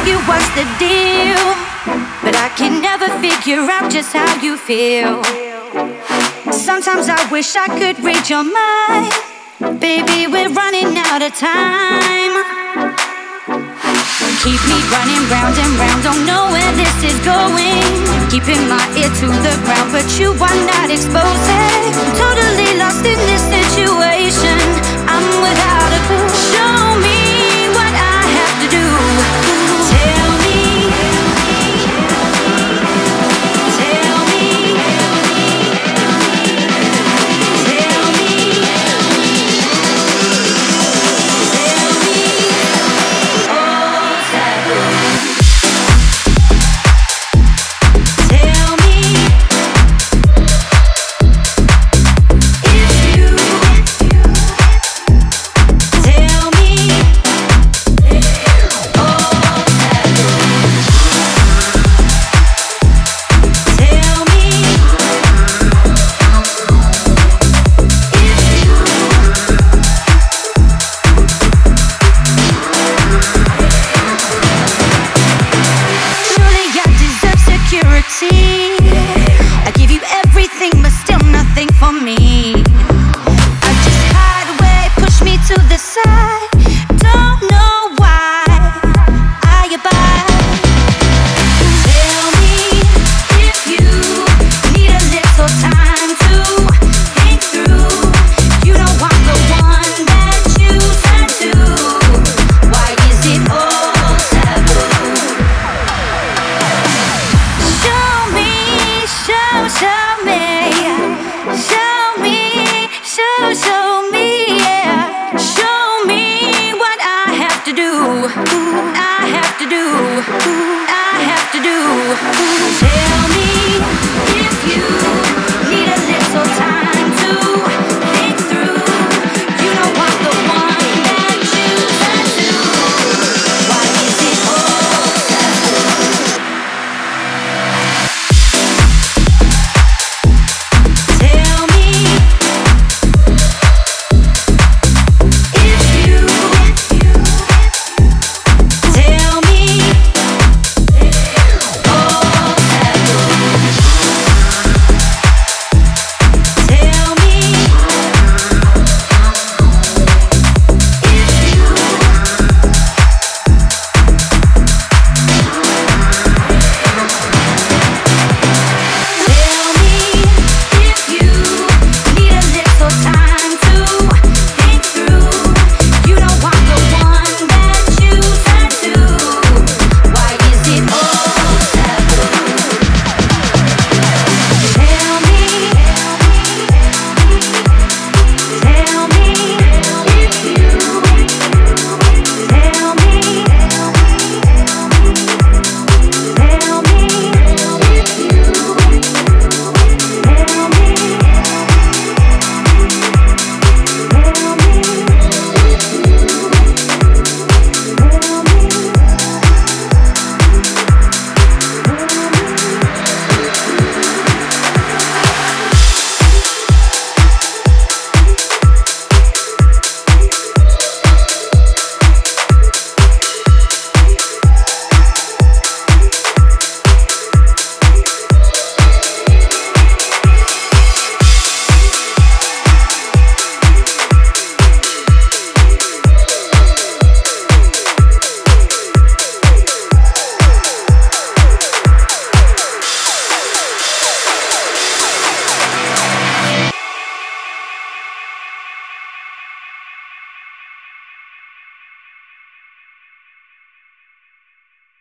ask you what's the deal, but I can never figure out just how you feel. Sometimes I wish I could read your mind. Baby, we're running out of time. Keep me running round and round, don't know where this is going. Keeping my ear to the ground, but you are not exposing. Totally lost in this situation, I'm without a clue.